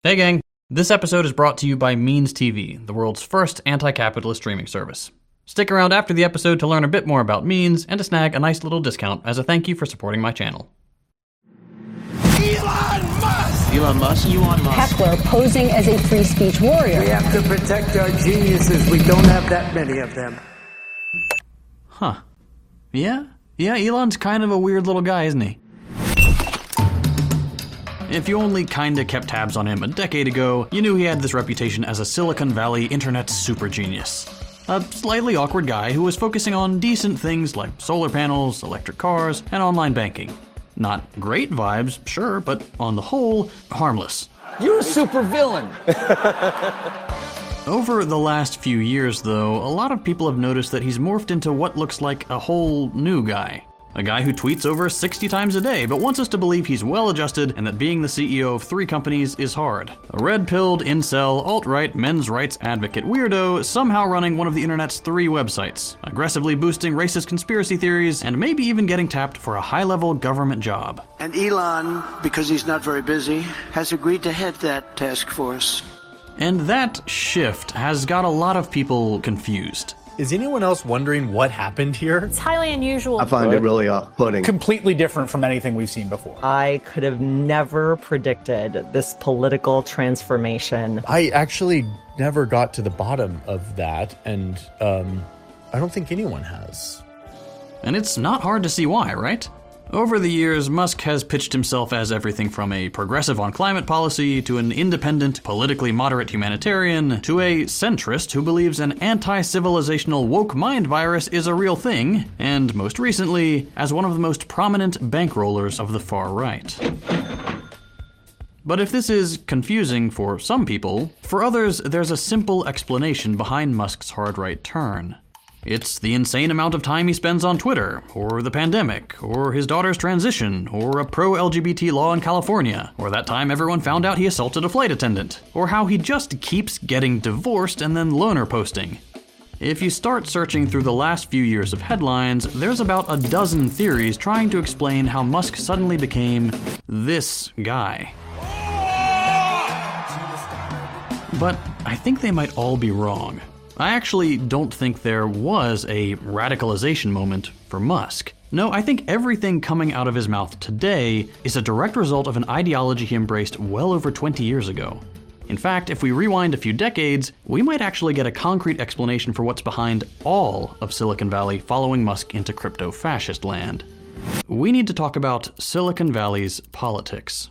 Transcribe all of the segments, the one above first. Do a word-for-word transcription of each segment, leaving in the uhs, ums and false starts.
Hey gang, this episode is brought to you by Means T V, the world's first anti-capitalist streaming service. Stick around after the episode to learn a bit more about Means and to snag a nice little discount as a thank you for supporting my channel. Elon Musk! Elon Musk? Elon Musk. Heckler posing as a free speech warrior. We have to protect our geniuses. We don't have that many of them. Huh. Yeah? Yeah, Elon's kind of a weird little guy, isn't he? If you only kinda kept tabs on him a decade ago, you knew he had this reputation as a Silicon Valley internet super genius. A slightly awkward guy who was focusing on decent things like solar panels, electric cars, and online banking. Not great vibes, sure, but on the whole, harmless. You're a super villain. Over the last few years, though, a lot of people have noticed that he's morphed into what looks like a whole new guy. A guy who tweets over sixty times a day, but wants us to believe he's well-adjusted and that being the C E O of three companies is hard. A red-pilled, incel, alt-right, men's rights advocate weirdo, somehow running one of the internet's three websites, aggressively boosting racist conspiracy theories, and maybe even getting tapped for a high-level government job. And Elon, because he's not very busy, has agreed to head that task force. And that shift has got a lot of people confused. Is anyone else wondering what happened here? It's highly unusual. I find it really off-putting. Completely different from anything we've seen before. I could have never predicted this political transformation. I actually never got to the bottom of that, and um, I don't think anyone has. And it's not hard to see why, right? Over the years, Musk has pitched himself as everything from a progressive on climate policy to an independent, politically moderate humanitarian to a centrist who believes an anti-civilizational woke mind virus is a real thing, and most recently, as one of the most prominent bankrollers of the far right. But if this is confusing for some people, for others there's a simple explanation behind Musk's hard right turn. It's the insane amount of time he spends on Twitter, or the pandemic, or his daughter's transition, or a pro-L G B T law in California, or that time everyone found out he assaulted a flight attendant, or how he just keeps getting divorced and then loner posting. If you start searching through the last few years of headlines, there's about a dozen theories trying to explain how Musk suddenly became this guy. But I think they might all be wrong. I actually don't think there was a radicalization moment for Musk. No, I think everything coming out of his mouth today is a direct result of an ideology he embraced well over twenty years ago. In fact, if we rewind a few decades, we might actually get a concrete explanation for what's behind all of Silicon Valley following Musk into crypto-fascist land. We need to talk about Silicon Valley's politics.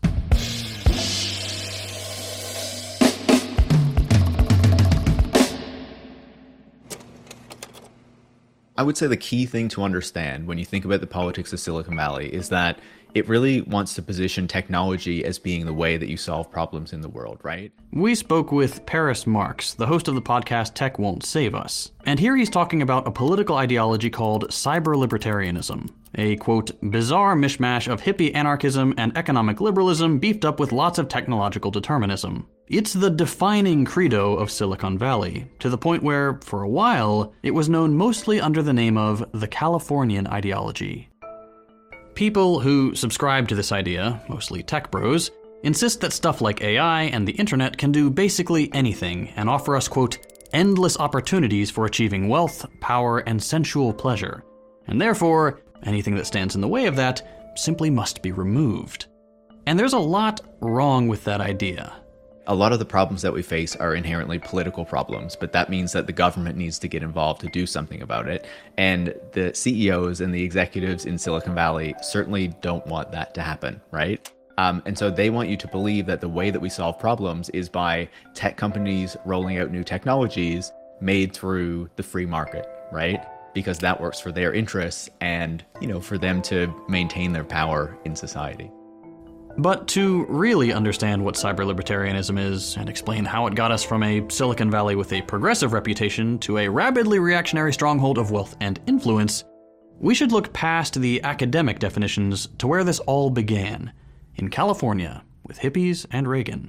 I would say the key thing to understand when you think about the politics of Silicon Valley is that it really wants to position technology as being the way that you solve problems in the world, right? We spoke with Paris Marx, the host of the podcast Tech Won't Save Us. And here he's talking about a political ideology called cyber-libertarianism. A, quote, bizarre mishmash of hippie anarchism and economic liberalism beefed up with lots of technological determinism. It's the defining credo of Silicon Valley, to the point where, for a while, it was known mostly under the name of the Californian ideology. People who subscribe to this idea, mostly tech bros, insist that stuff like A I and the internet can do basically anything and offer us, quote, endless opportunities for achieving wealth, power, and sensual pleasure. And therefore, anything that stands in the way of that simply must be removed. And there's a lot wrong with that idea. A lot of the problems that we face are inherently political problems, but that means that the government needs to get involved to do something about it. And the C E Os and the executives in Silicon Valley certainly don't want that to happen, right? Um, and so they want you to believe that the way that we solve problems is by tech companies rolling out new technologies made through the free market, right? Because that works for their interests and, you know, for them to maintain their power in society. But to really understand what cyber-libertarianism is and explain how it got us from a Silicon Valley with a progressive reputation to a rabidly reactionary stronghold of wealth and influence, we should look past the academic definitions to where this all began, in California, with hippies and Reagan.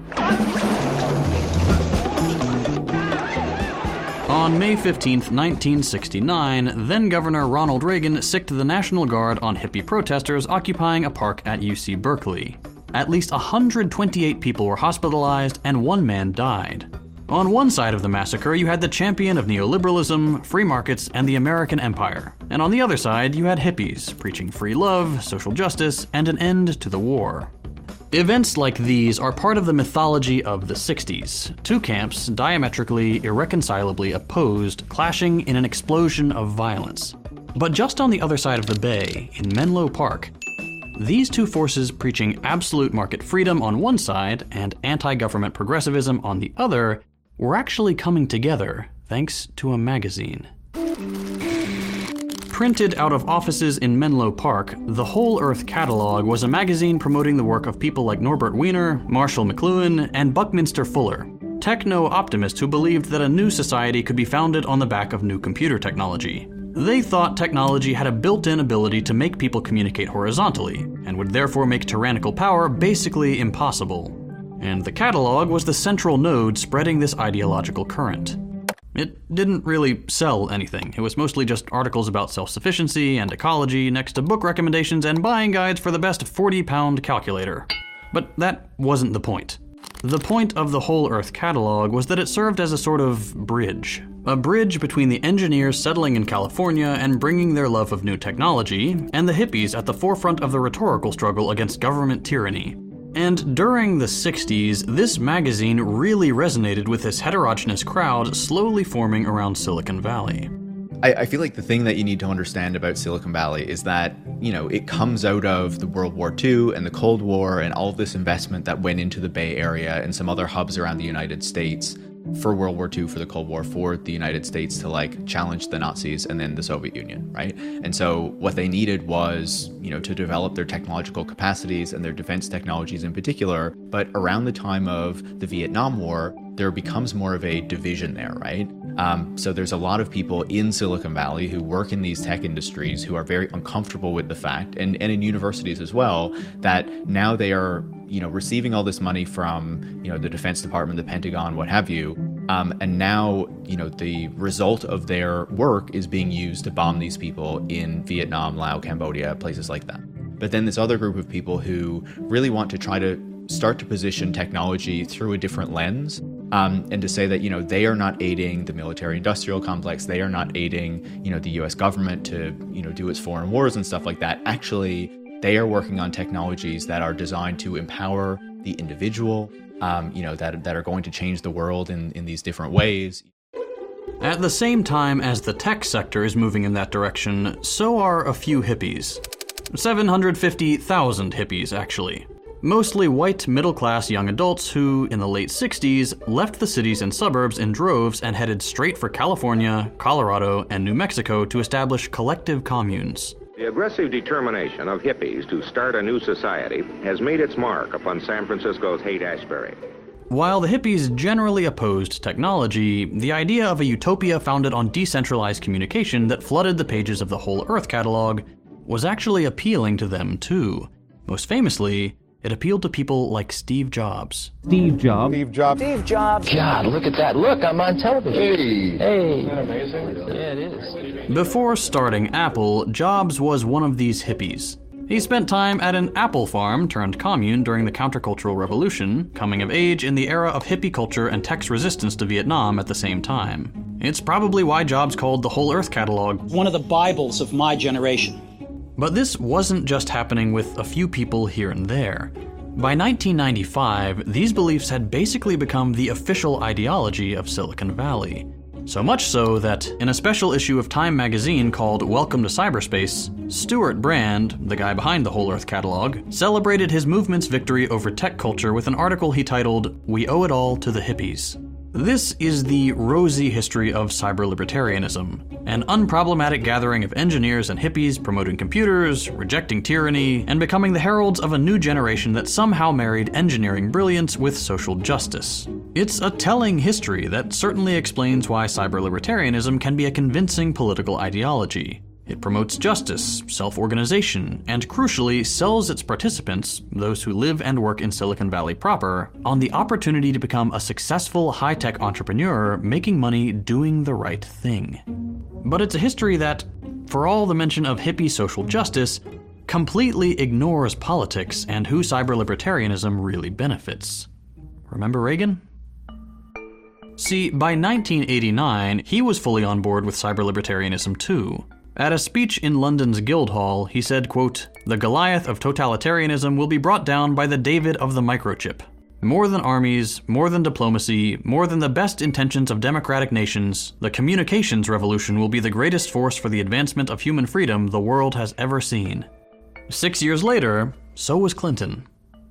On May fifteenth, nineteen sixty-nine, then-Governor Ronald Reagan sicked the National Guard on hippie protesters occupying a park at U C Berkeley. At least one hundred twenty-eight people were hospitalized and one man died. On one side of the massacre, you had the champion of neoliberalism, free markets, and the American empire. And on the other side, you had hippies, preaching free love, social justice, and an end to the war. Events like these are part of the mythology of the sixties. Two camps, diametrically, irreconcilably opposed, clashing in an explosion of violence. But just on the other side of the bay, in Menlo Park, these two forces preaching absolute market freedom on one side and anti-government progressivism on the other were actually coming together thanks to a magazine. Printed out of offices in Menlo Park, the Whole Earth Catalog was a magazine promoting the work of people like Norbert Wiener, Marshall McLuhan, and Buckminster Fuller, techno-optimists who believed that a new society could be founded on the back of new computer technology. They thought technology had a built-in ability to make people communicate horizontally, and would therefore make tyrannical power basically impossible. And the catalog was the central node spreading this ideological current. It didn't really sell anything. It was mostly just articles about self-sufficiency and ecology next to book recommendations and buying guides for the best forty-pound calculator. But that wasn't the point. The point of the Whole Earth Catalog was that it served as a sort of bridge. A bridge between the engineers settling in California and bringing their love of new technology, and the hippies at the forefront of the rhetorical struggle against government tyranny. And during the sixties, this magazine really resonated with this heterogeneous crowd slowly forming around Silicon Valley. I, I feel like the thing that you need to understand about Silicon Valley is that, you know, it comes out of the World War Two and the Cold War and all of this investment that went into the Bay Area and some other hubs around the United States for World War Two, for the Cold War, for the United States to like challenge the Nazis and then the Soviet Union, right? And so what they needed was, you know, to develop their technological capacities and their defense technologies in particular. But around the time of the Vietnam War, there becomes more of a division there, right? Um, so there's a lot of people in Silicon Valley who work in these tech industries who are very uncomfortable with the fact, and, and in universities as well, that now they are, you know, receiving all this money from, you know, the Defense Department, the Pentagon, what have you, um, and now, you know, the result of their work is being used to bomb these people in Vietnam, Laos, Cambodia, places like that. But then this other group of people who really want to try to start to position technology through a different lens, um, and to say that, you know, they are not aiding the military-industrial complex, they are not aiding, you know, the U S government to, you know, do its foreign wars and stuff like that. Actually, they are working on technologies that are designed to empower the individual, um, you know, that that are going to change the world in, in these different ways. At the same time as the tech sector is moving in that direction, so are a few hippies. seven hundred fifty thousand hippies, actually. Mostly white, middle-class young adults who, in the late sixties, left the cities and suburbs in droves and headed straight for California, Colorado, and New Mexico to establish collective communes. The aggressive determination of hippies to start a new society has made its mark upon San Francisco's Haight-Ashbury. While the hippies generally opposed technology, the idea of a utopia founded on decentralized communication that flooded the pages of the Whole Earth Catalog was actually appealing to them too. Most famously, it appealed to people like Steve Jobs. Steve Jobs. Steve Jobs. Steve Jobs. God, look at that. Look, I'm on television. Hey. Hey. Isn't that amazing? Yeah, it is. Before starting Apple, Jobs was one of these hippies. He spent time at an apple farm turned commune during the countercultural revolution, coming of age in the era of hippie culture and tech's resistance to Vietnam at the same time. It's probably why Jobs called the Whole Earth Catalog one of the Bibles of my generation. But this wasn't just happening with a few people here and there. By nineteen ninety-five, these beliefs had basically become the official ideology of Silicon Valley. So much so that, in a special issue of Time magazine called Welcome to Cyberspace, Stuart Brand, the guy behind the Whole Earth Catalog, celebrated his movement's victory over tech culture with an article he titled, "We Owe It All to the Hippies." This is the rosy history of cyber-libertarianism, an unproblematic gathering of engineers and hippies promoting computers, rejecting tyranny, and becoming the heralds of a new generation that somehow married engineering brilliance with social justice. It's a telling history that certainly explains why cyber-libertarianism can be a convincing political ideology. It promotes justice, self-organization, and crucially sells its participants, those who live and work in Silicon Valley proper, on the opportunity to become a successful high-tech entrepreneur making money doing the right thing. But it's a history that, for all the mention of hippie social justice, completely ignores politics and who cyber-libertarianism really benefits. Remember Reagan? See, by nineteen eighty-nine, he was fully on board with cyber-libertarianism too. At a speech in London's Guildhall, he said, quote, "The Goliath of totalitarianism will be brought down by the David of the microchip. More than armies, more than diplomacy, more than the best intentions of democratic nations, the communications revolution will be the greatest force for the advancement of human freedom the world has ever seen." Six years later, so was Clinton.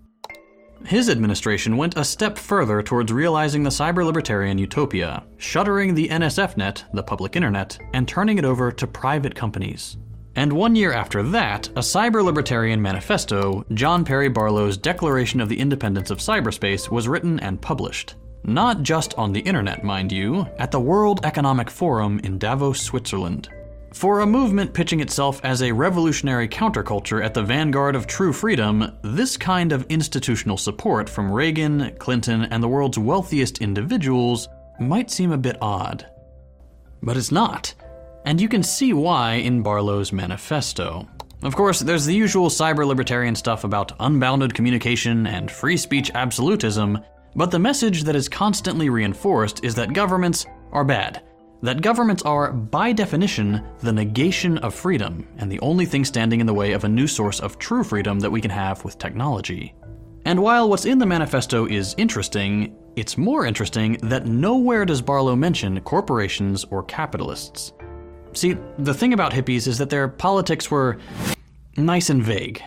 His administration went a step further towards realizing the cyber-libertarian utopia, shuttering the N S F net, the public internet, and turning it over to private companies. And one year after that, a cyber-libertarian manifesto, John Perry Barlow's Declaration of the Independence of Cyberspace, was written and published. Not just on the internet, mind you, at the World Economic Forum in Davos, Switzerland. For a movement pitching itself as a revolutionary counterculture at the vanguard of true freedom, this kind of institutional support from Reagan, Clinton, and the world's wealthiest individuals might seem a bit odd. But it's not. And you can see why in Barlow's manifesto. Of course, there's the usual cyber-libertarian stuff about unbounded communication and free speech absolutism, but the message that is constantly reinforced is that governments are bad. That governments are, by definition, the negation of freedom, and the only thing standing in the way of a new source of true freedom that we can have with technology. And while what's in the manifesto is interesting, it's more interesting that nowhere does Barlow mention corporations or capitalists. See, the thing about hippies is that their politics were nice and vague.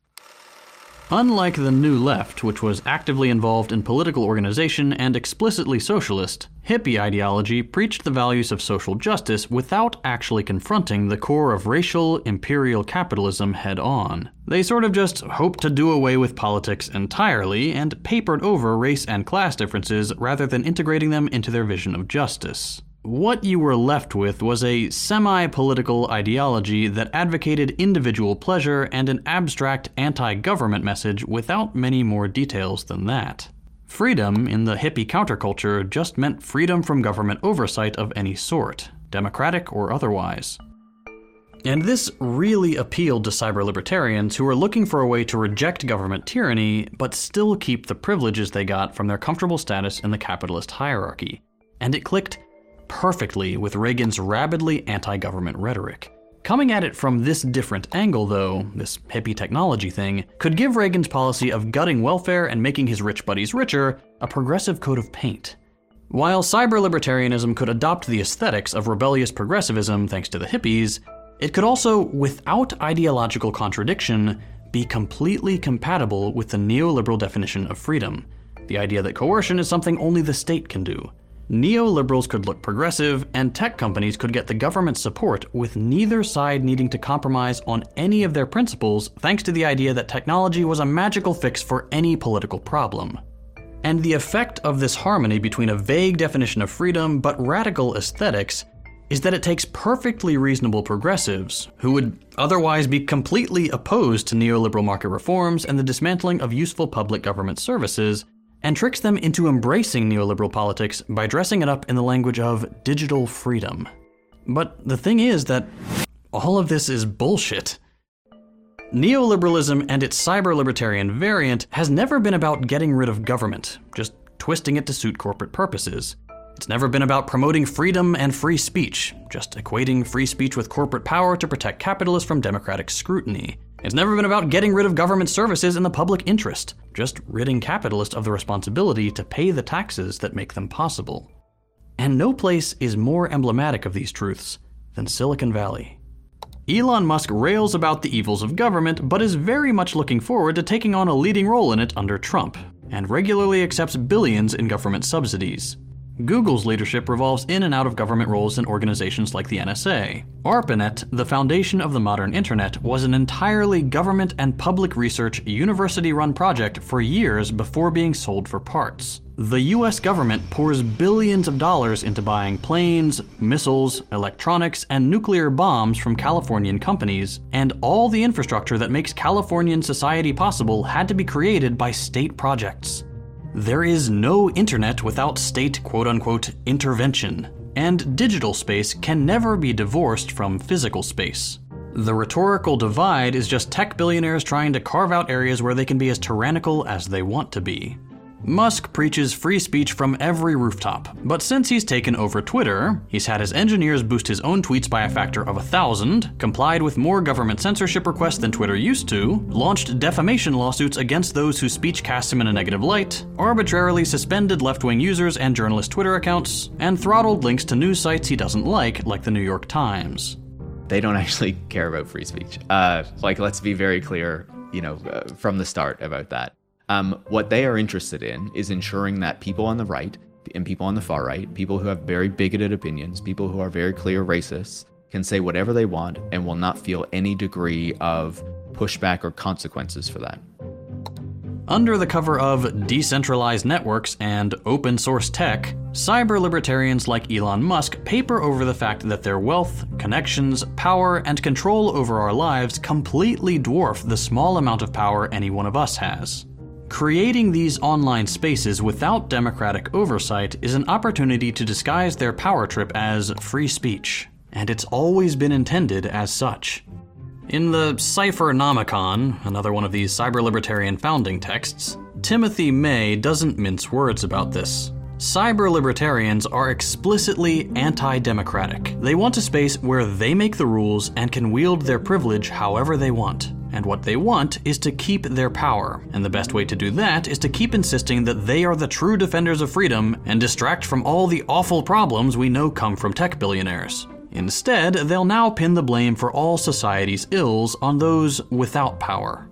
Unlike the New Left, which was actively involved in political organization and explicitly socialist, hippie ideology preached the values of social justice without actually confronting the core of racial, imperial capitalism head-on. They sort of just hoped to do away with politics entirely and papered over race and class differences rather than integrating them into their vision of justice. What you were left with was a semi-political ideology that advocated individual pleasure and an abstract anti-government message without many more details than that. Freedom in the hippie counterculture just meant freedom from government oversight of any sort, democratic or otherwise. And this really appealed to cyber-libertarians who were looking for a way to reject government tyranny, but still keep the privileges they got from their comfortable status in the capitalist hierarchy. And it clicked perfectly with Reagan's rabidly anti-government rhetoric. Coming at it from this different angle, though, this hippie technology thing, could give Reagan's policy of gutting welfare and making his rich buddies richer a progressive coat of paint. While cyber-libertarianism could adopt the aesthetics of rebellious progressivism thanks to the hippies, it could also, without ideological contradiction, be completely compatible with the neoliberal definition of freedom, the idea that coercion is something only the state can do. Neoliberals could look progressive, and tech companies could get the government's support with neither side needing to compromise on any of their principles thanks to the idea that technology was a magical fix for any political problem. And the effect of this harmony between a vague definition of freedom but radical aesthetics is that it takes perfectly reasonable progressives, who would otherwise be completely opposed to neoliberal market reforms and the dismantling of useful public government services, and tricks them into embracing neoliberal politics by dressing it up in the language of digital freedom. But the thing is that all of this is bullshit. Neoliberalism and its cyber-libertarian variant has never been about getting rid of government, just twisting it to suit corporate purposes. It's never been about promoting freedom and free speech, just equating free speech with corporate power to protect capitalists from democratic scrutiny. It's never been about getting rid of government services in the public interest, just ridding capitalists of the responsibility to pay the taxes that make them possible. And no place is more emblematic of these truths than Silicon Valley. Elon Musk rails about the evils of government, but is very much looking forward to taking on a leading role in it under Trump, and regularly accepts billions in government subsidies. Google's leadership revolves in and out of government roles in organizations like the N S A. ARPANET, the foundation of the modern internet, was an entirely government and public research, university-run project for years before being sold for parts. The U S government pours billions of dollars into buying planes, missiles, electronics, and nuclear bombs from Californian companies, and all the infrastructure that makes Californian society possible had to be created by state projects. There is no internet without state quote-unquote intervention, and digital space can never be divorced from physical space. The rhetorical divide is just tech billionaires trying to carve out areas where they can be as tyrannical as they want to be. Musk preaches free speech from every rooftop, but since he's taken over Twitter, he's had his engineers boost his own tweets by a factor of a thousand, complied with more government censorship requests than Twitter used to, launched defamation lawsuits against those whose speech casts him in a negative light, arbitrarily suspended left-wing users and journalist Twitter accounts, and throttled links to news sites he doesn't like, like the New York Times. They don't actually care about free speech. Uh, like, let's be very clear, you know, uh, from the start about that. Um, what they are interested in is ensuring that people on the right and people on the far right, people who have very bigoted opinions, people who are very clear racists, can say whatever they want and will not feel any degree of pushback or consequences for that. Under the cover of decentralized networks and open source tech, cyber libertarians like Elon Musk paper over the fact that their wealth, connections, power, and control over our lives completely dwarf the small amount of power any one of us has. Creating these online spaces without democratic oversight is an opportunity to disguise their power trip as free speech, and it's always been intended as such. In the Cyphernomicon, another one of these cyber-libertarian founding texts, Timothy May doesn't mince words about this. Cyber-libertarians are explicitly anti-democratic. They want a space where they make the rules and can wield their privilege however they want. And what they want is to keep their power, and the best way to do that is to keep insisting that they are the true defenders of freedom and distract from all the awful problems we know come from tech billionaires. Instead, they'll now pin the blame for all society's ills on those without power.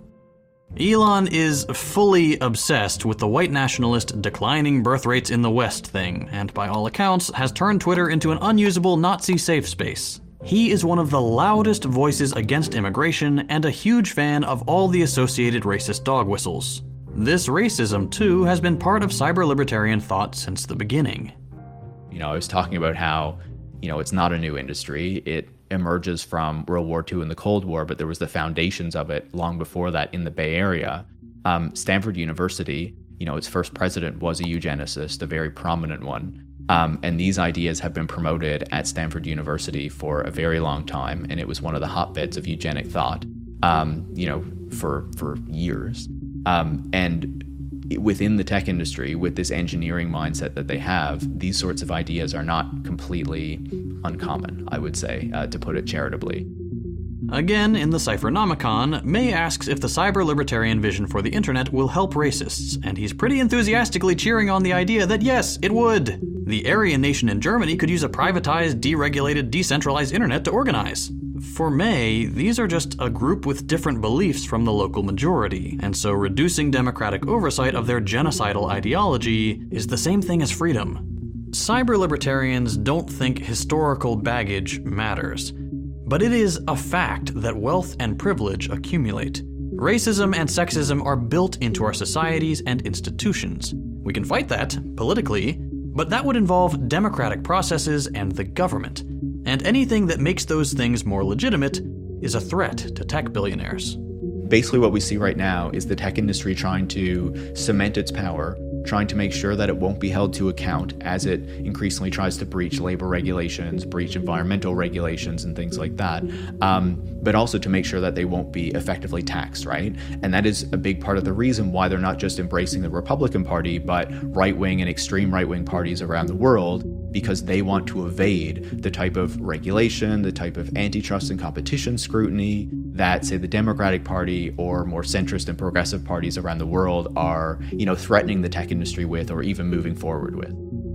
Elon is fully obsessed with the white nationalist declining birth rates in the West thing, and by all accounts has turned Twitter into an unusable Nazi safe space. He is one of the loudest voices against immigration and a huge fan of all the associated racist dog whistles. This racism, too, has been part of cyber-libertarian thought since the beginning. You know, I was talking about how, you know, it's not a new industry. It emerges from World War Two and the Cold War, but there was the foundations of it long before that in the Bay Area. Um, Stanford University, you know, its first president was a eugenicist, a very prominent one. Um, and these ideas have been promoted at Stanford University for a very long time, and it was one of the hotbeds of eugenic thought, um, you know, for for years. Um, and within the tech industry, with this engineering mindset that they have, these sorts of ideas are not completely uncommon, I would say, uh, to put it charitably. Again, in the Cyphernomicon, May asks if the cyber-libertarian vision for the internet will help racists, and he's pretty enthusiastically cheering on the idea that yes, it would. The Aryan nation in Germany could use a privatized, deregulated, decentralized internet to organize. For May, these are just a group with different beliefs from the local majority, and so reducing democratic oversight of their genocidal ideology is the same thing as freedom. Cyber-libertarians don't think historical baggage matters. But it is a fact that wealth and privilege accumulate. Racism and sexism are built into our societies and institutions. We can fight that, politically, but that would involve democratic processes and the government. And anything that makes those things more legitimate is a threat to tech billionaires. Basically what we see right now is the tech industry trying to cement its power, trying to make sure that it won't be held to account as it increasingly tries to breach labor regulations, breach environmental regulations, and things like that. Um, but also to make sure that they won't be effectively taxed, right? And that is a big part of the reason why they're not just embracing the Republican Party, but right-wing and extreme right-wing parties around the world, because they want to evade the type of regulation, the type of antitrust and competition scrutiny that, say, the Democratic Party or more centrist and progressive parties around the world are, you know, threatening the tech industry with or even moving forward with.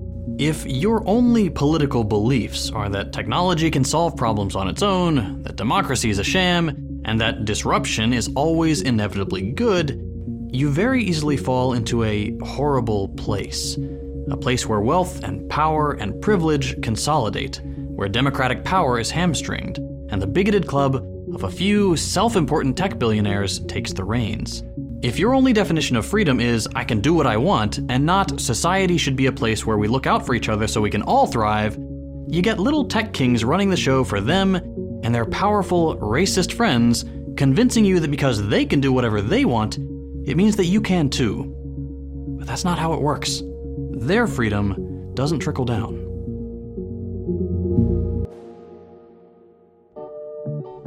If your only political beliefs are that technology can solve problems on its own, that democracy is a sham, and that disruption is always inevitably good, you very easily fall into a horrible place. A place where wealth and power and privilege consolidate, where democratic power is hamstringed, and the bigoted club of a few self-important tech billionaires takes the reins. If your only definition of freedom is, I can do what I want, and not, society should be a place where we look out for each other so we can all thrive, you get little tech kings running the show for them and their powerful, racist friends, convincing you that because they can do whatever they want, it means that you can too. But that's not how it works. Their freedom doesn't trickle down.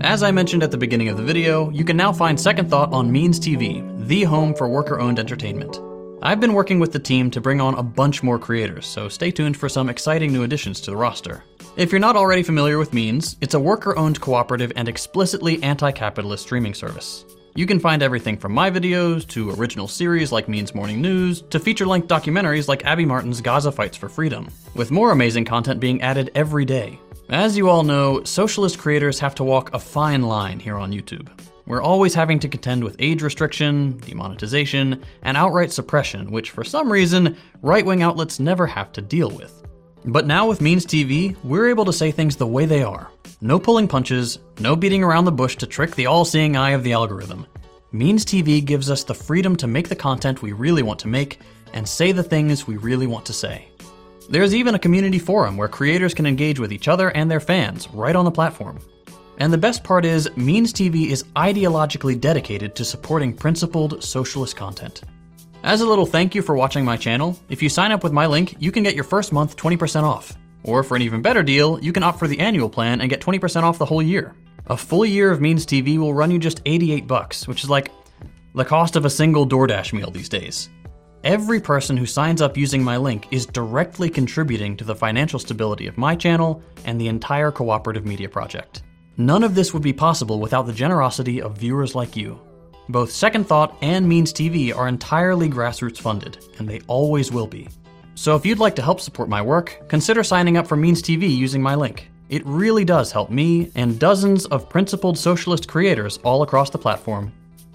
As I mentioned at the beginning of the video, you can now find Second Thought on Means T V, the home for worker-owned entertainment. I've been working with the team to bring on a bunch more creators, so stay tuned for some exciting new additions to the roster. If you're not already familiar with Means, it's a worker-owned cooperative and explicitly anti-capitalist streaming service. You can find everything from my videos, to original series like Means Morning News, to feature-length documentaries like Abby Martin's Gaza Fights for Freedom, with more amazing content being added every day. As you all know, socialist creators have to walk a fine line here on YouTube. We're always having to contend with age restriction, demonetization, and outright suppression, which for some reason, right-wing outlets never have to deal with. But now with Means T V, we're able to say things the way they are. No pulling punches, no beating around the bush to trick the all-seeing eye of the algorithm. Means T V gives us the freedom to make the content we really want to make, and say the things we really want to say. There's even a community forum where creators can engage with each other and their fans right on the platform. And the best part is, Means T V is ideologically dedicated to supporting principled socialist content. As a little thank you for watching my channel, if you sign up with my link, you can get your first month twenty percent off. Or for an even better deal, you can opt for the annual plan and get twenty percent off the whole year. A full year of Means T V will run you just eighty-eight bucks, which is like the cost of a single DoorDash meal these days. Every person who signs up using my link is directly contributing to the financial stability of my channel and the entire Cooperative Media Project. None of this would be possible without the generosity of viewers like you. Both Second Thought and Means T V are entirely grassroots funded, and they always will be. So if you'd like to help support my work, consider signing up for Means T V using my link. It really does help me and dozens of principled socialist creators all across the platform.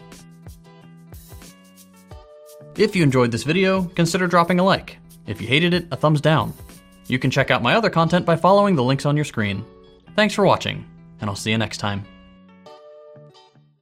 If you enjoyed this video, consider dropping a like. If you hated it, a thumbs down. You can check out my other content by following the links on your screen. Thanks for watching, and I'll see you next time.